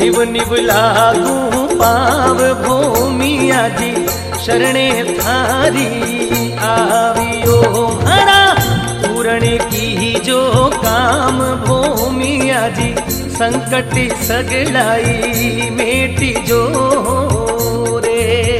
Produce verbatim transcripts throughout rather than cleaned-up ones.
निव निव लागू पाव भूमिया जी शरणे थारी आवियो हरा पूरण की जो काम भूमिया जी संकट सगड़ाई मेटी जो रे।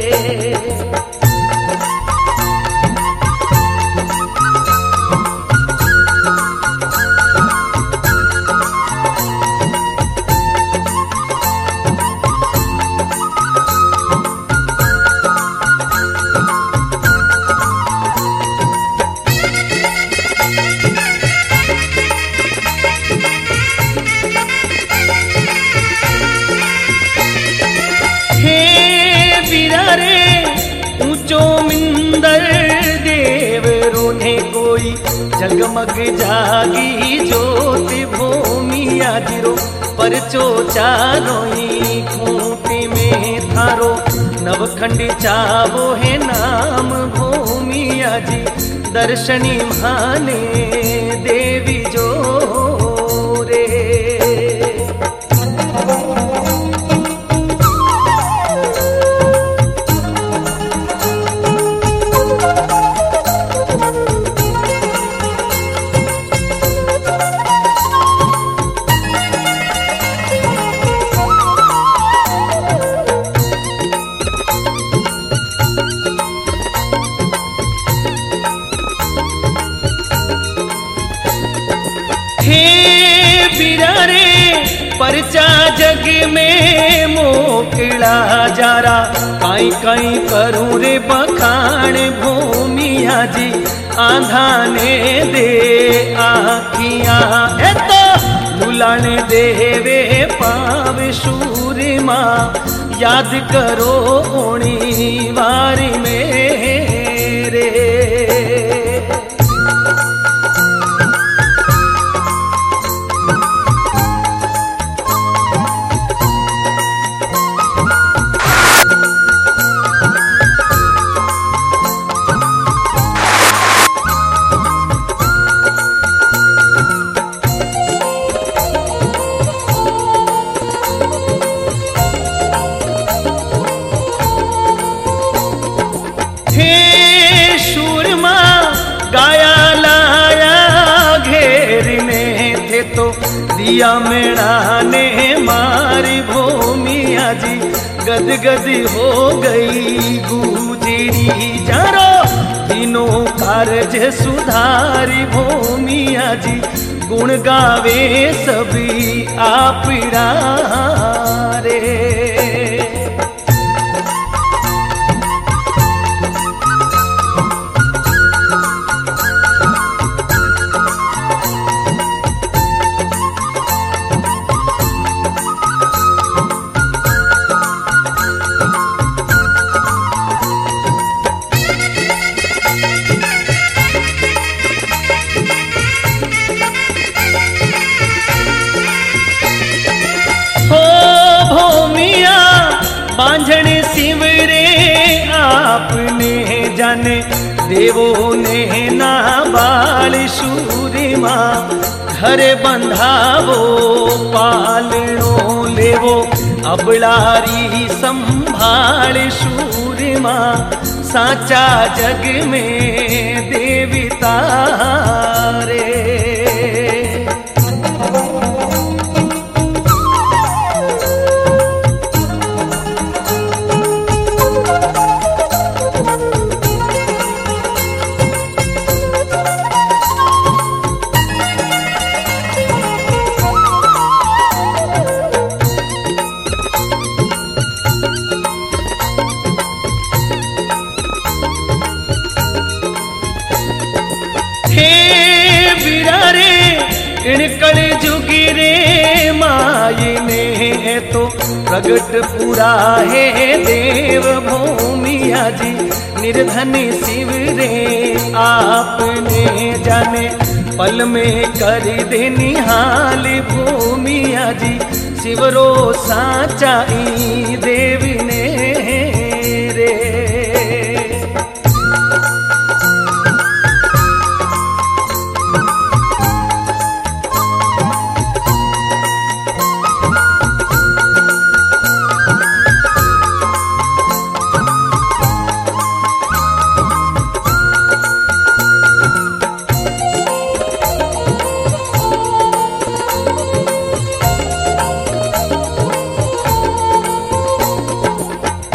जगमग जागी ज्योति भूमिया जिरो परचो चारोई खूंटी में थारो नवखंडी चावो है नाम भूमिया जी दर्शनी माने देवी जो रे। परचा जग में मोकला जारा काई काई करूं रे बखान भूमिया जी आंधाने दे आखियां ए तो लुलाने देवे पाव सूरमा याद करो ओणी वारी मेरे। दिया मेरा ने मारी भूमिया जी गद गद हो गई गुजरी जारो दिनों कारज सुधारी भूमिया जी गुण गावे सभी आप रे। बांझण सिमरे आपने जाने देवो ने ना बाल सूरमा घर बंधावो पालनो लेवो अबलारी संभाल सूरमा साचा जग में देवी तारे। कल जुगी रे मायने तो प्रगट पूरा है देव भूमिया जी निर्धन शिव रे आपने जाने पल में कर दे निहाल भूमिया जी शिवरो साचाई देवी ने रे।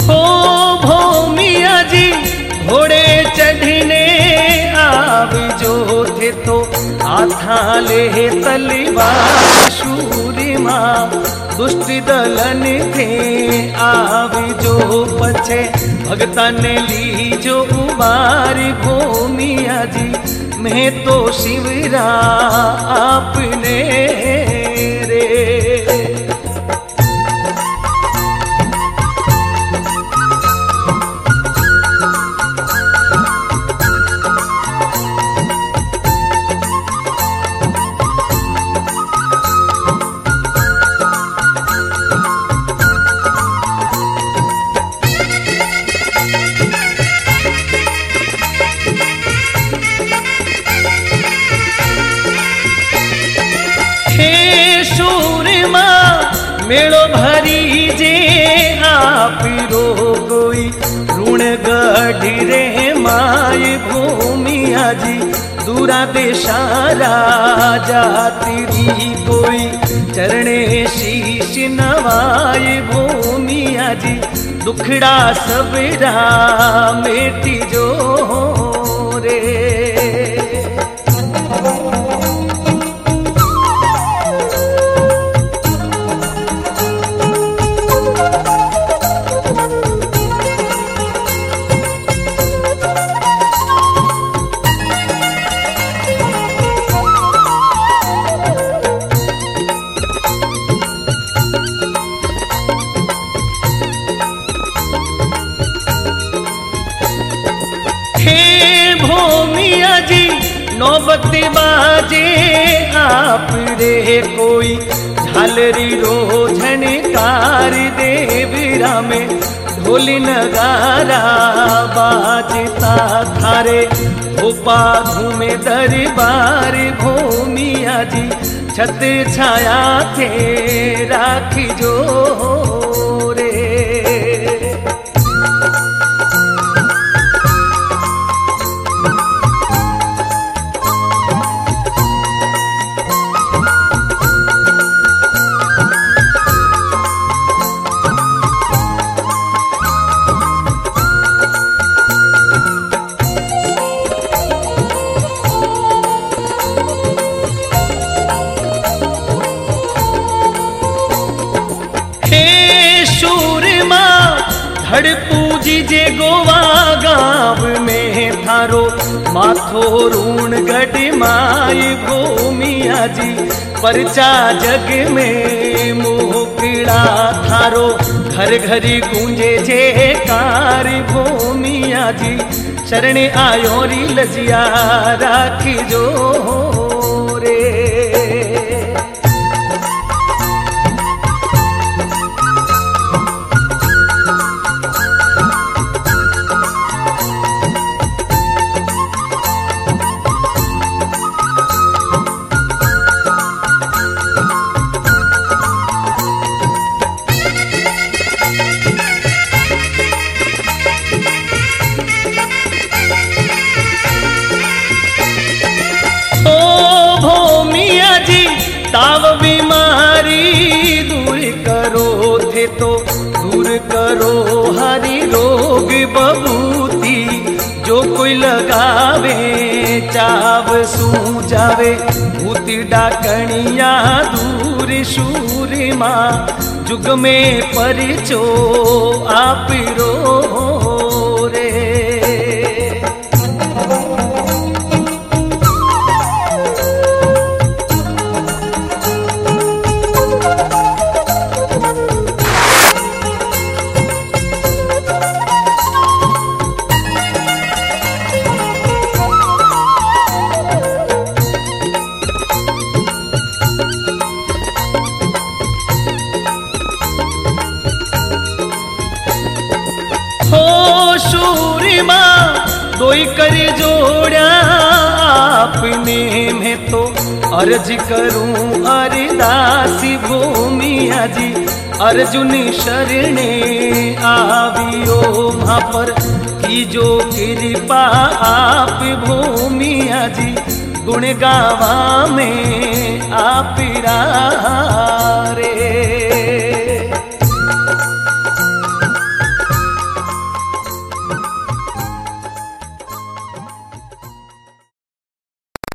हो भूमिया जी घोड़े चढ़ने आव जो थे तो आथा ले तलवार शूरिमा दुष्ट दलन थे आव जो पछे भगता ने ली जो उबारी भूमिया जी मैं तो शिवरा आपने रे। मेड़ो भरी जे आप रो कोई ऋण गढ़ी रे माय भूमिया जी दूरा देशारा जाती कोई चरणे शीश नवाय भूमिया जी दुखड़ा सबरा मेटी जो रे। नौबती बाजे आप रे कोई झालरी रो झनकार देवरा में ढोली नगारा बाजता थारे भोपा घूमे दरबार भूमिया जी छत छाया थे राखी जो रे। धड़ पूजी जे गोवा गाँव में थारो माथो ऋण गढ़ माय भूमिया जी परचा जग में मुकड़ा थारो घर घरी गूंजे जे कार भूमिया जी शरण आयो री लजिया राखी जो रे। ताव बीमारी दूर करो थे तो दूर करो हरि रोग बबूती जो कोई लगावे चाव सू जावे भूति डाकणिया दूर शूरिमा जुग में परिचो आप रो रे। कोई कर जोड़ा आपने में तो अर्ज करूं अरदासी भूमिया जी अर्जुन शरणे आवियो वहाँ पर की जो कृपा आप भूमिया जी गुण गावा में आप रे।